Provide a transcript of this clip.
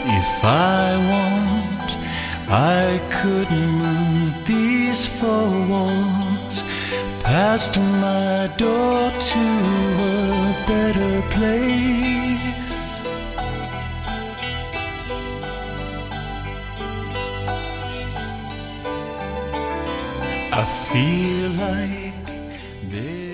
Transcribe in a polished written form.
If I want, I could move these four walls past my door to a better place. I feel like